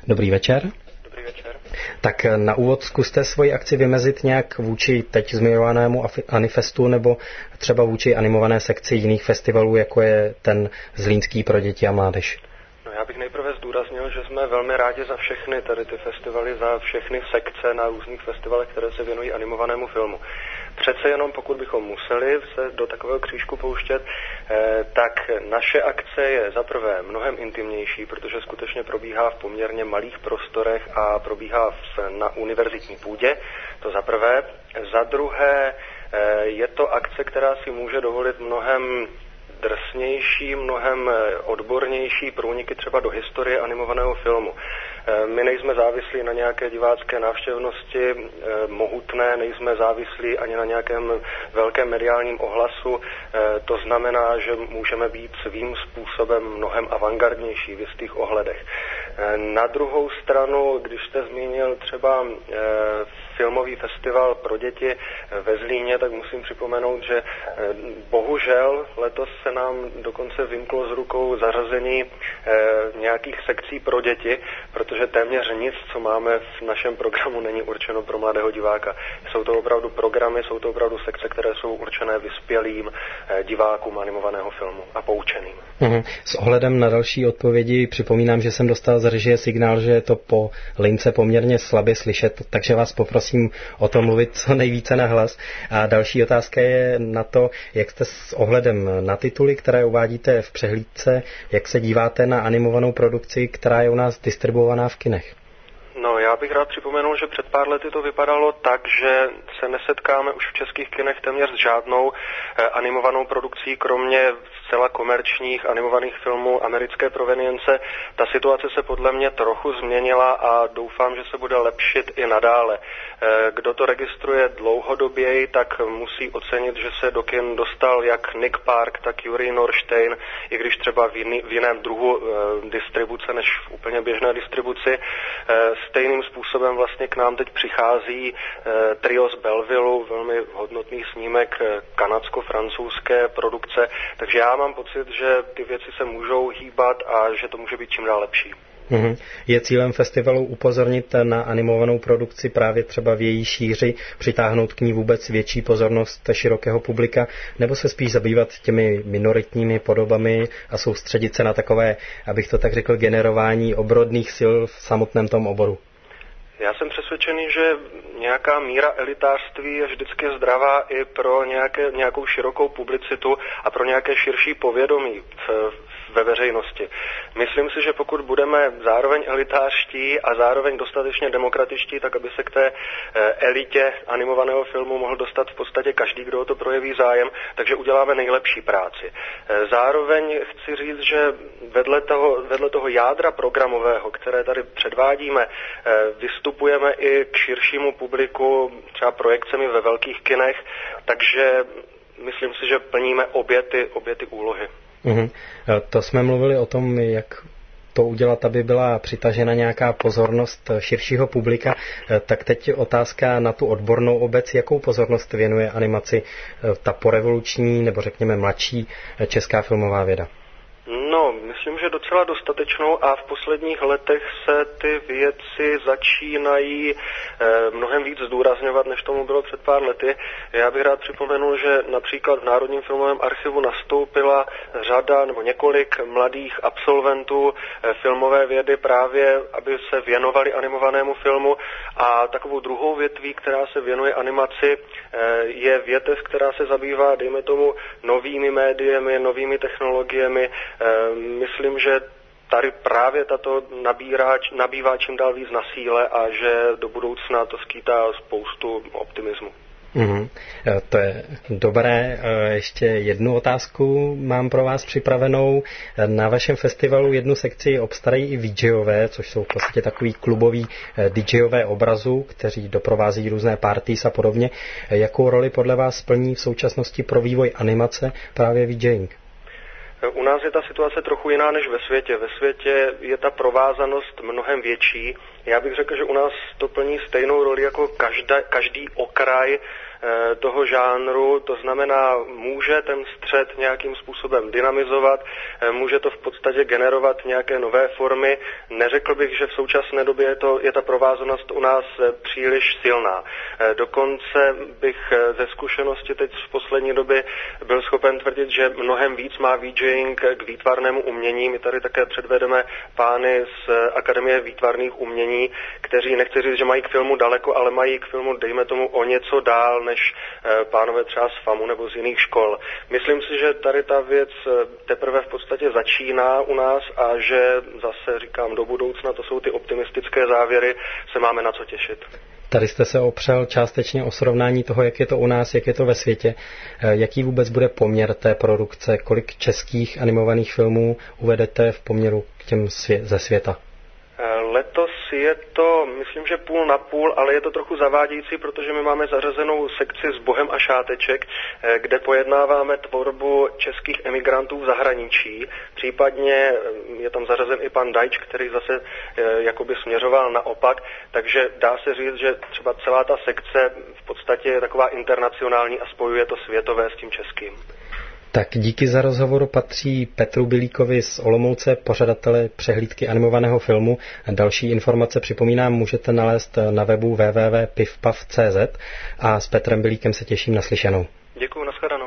Dobrý večer. Dobrý večer. Tak na úvod zkuste svoji akci vymezit nějak vůči teď zmiňovanému Anifestu nebo třeba vůči animované sekci jiných festivalů, jako je ten Zlínský pro děti a mládež. No, já bych nejprve zdůraznil, že jsme velmi rádi za všechny tady ty festivaly, za všechny sekce na různých festivalech, které se věnují animovanému filmu. Přece jenom pokud bychom museli se do takového křížku pouštět, tak naše akce je zaprvé mnohem intimnější, protože skutečně probíhá v poměrně malých prostorech a probíhá na univerzitní půdě, to za prvé. Za druhé je to akce, která si může dovolit mnohem drsnější, mnohem odbornější průniky třeba do historie animovaného filmu. My nejsme závislí na nějaké divácké návštěvnosti mohutné, nejsme závislí ani na nějakém velkém mediálním ohlasu. To znamená, že můžeme být svým způsobem mnohem avantgardnější v jistých ohledech. Na druhou stranu, když jste zmínil třeba filmový festival pro děti ve Zlíně, tak musím připomenout, že bohužel letos se nám dokonce vymklo z rukou zařazení nějakých sekcí pro děti, protože téměř nic, co máme v našem programu, není určeno pro mladého diváka. Jsou to opravdu programy, jsou to opravdu sekce, které jsou určené vyspělým divákům animovaného filmu a poučeným. S ohledem na další odpovědi připomínám, že jsem dostal z režie signál, že je to po lince poměrně slabě slyšet, takže vás poprosím o tom mluvit co nejvíce nahlas. A další otázka je na to, jak jste s ohledem na tituly, které uvádíte v přehlídce, jak se díváte na animovanou produkci, která je u nás distribuovaná v kinech. No, já bych rád připomenul, že před pár lety to vypadalo tak, že se nesetkáme už v českých kinech téměř s žádnou animovanou produkcí, kromě zcela komerčních animovaných filmů americké provenience. Ta situace se podle mě trochu změnila a doufám, že se bude lepšit i nadále. Kdo to registruje dlouhodoběji, tak musí ocenit, že se do kin dostal jak Nick Park, tak Yuri Norstein, i když třeba v jiném druhu distribuce než v úplně běžné distribuci. Stejným způsobem vlastně k nám teď přichází trio z Bellevilleu, velmi hodnotný snímek kanadsko-francouzské produkce, takže já mám pocit, že ty věci se můžou hýbat a že to může být čím dál lepší. Je cílem festivalu upozornit na animovanou produkci právě třeba v její šíři, přitáhnout k ní vůbec větší pozornost širokého publika, nebo se spíš zabývat těmi minoritními podobami a soustředit se na takové, abych to tak řekl, generování obrodných sil v samotném tom oboru? Já jsem přesvědčený, že nějaká míra elitářství je vždycky zdravá i pro nějakou širokou publicitu a pro nějaké širší povědomí ve veřejnosti. Myslím si, že pokud budeme zároveň elitářští a zároveň dostatečně demokratičtí, tak aby se k té elitě animovaného filmu mohl dostat v podstatě každý, kdo o to projeví zájem, takže uděláme nejlepší práci. Zároveň chci říct, že vedle toho jádra programového, které tady předvádíme, vystupujeme i k širšímu publiku, třeba projekcemi ve velkých kinech, takže myslím si, že plníme obě ty úlohy. To jsme mluvili o tom, jak to udělat, aby byla přitažena nějaká pozornost širšího publika. Tak teď otázka na tu odbornou obec, jakou pozornost věnuje animaci ta porevoluční nebo řekněme mladší česká filmová věda? No, myslím, že docela dostatečnou a v posledních letech se ty věci začínají mnohem víc zdůrazňovat, než tomu bylo před pár lety. Já bych rád připomenul, že například v Národním filmovém archivu nastoupila řada nebo několik mladých absolventů filmové vědy právě, aby se věnovali animovanému filmu, a takovou druhou větví, která se věnuje animaci, je větev, která se zabývá, dejme tomu, novými médiemi, novými technologiemi. Myslím, že tady právě tato nabývá čím dál víc na síle a že do budoucna to skýtá spoustu optimismu. To je dobré. Ještě jednu otázku mám pro vás připravenou. Na vašem festivalu jednu sekci obstarají i VJové, což jsou v podstatě takový kluboví DJové obrazu, kteří doprovází různé parties a podobně. Jakou roli podle vás plní v současnosti pro vývoj animace právě VJing? U nás je ta situace trochu jiná než ve světě. Ve světě je ta provázanost mnohem větší. Já bych řekl, že u nás to plní stejnou roli jako každý okraj toho žánru, to znamená, může ten střed nějakým způsobem dynamizovat, může to v podstatě generovat nějaké nové formy. Neřekl bych, že v současné době je ta provázanost u nás příliš silná. Dokonce bych ze zkušenosti teď v poslední době byl schopen tvrdit, že mnohem víc má VJing k výtvarnému umění. My tady také předvedeme pány z Akademie výtvarných umění, kteří, nechci říct, že mají k filmu daleko, ale mají k filmu, dejme tomu, o něco dál než pánové třeba z FAMu nebo z jiných škol. Myslím si, že tady ta věc teprve v podstatě začíná u nás a že zase říkám do budoucna, to jsou ty optimistické závěry, se máme na co těšit. Tady jste se opřel částečně o srovnání toho, jak je to u nás, jak je to ve světě. Jaký vůbec bude poměr té produkce? Kolik českých animovaných filmů uvedete v poměru k těm ze světa? Letos je to, myslím, že půl na půl, ale je to trochu zavádějící, protože my máme zařazenou sekci s Bohem a šáteček, kde pojednáváme tvorbu českých emigrantů v zahraničí. Případně je tam zařazen i pan Dajč, který zase jakoby směřoval naopak, takže dá se říct, že třeba celá ta sekce v podstatě je taková internacionální a spojuje to světové s tím českým. Tak díky za rozhovoru patří Petru Bilíkovi z Olomouce, pořadatele přehlídky animovaného filmu. Další informace, připomínám, můžete nalézt na webu www.pivpav.cz a s Petrem Bilíkem se těším na slyšenou. Děkuji, nashledanou.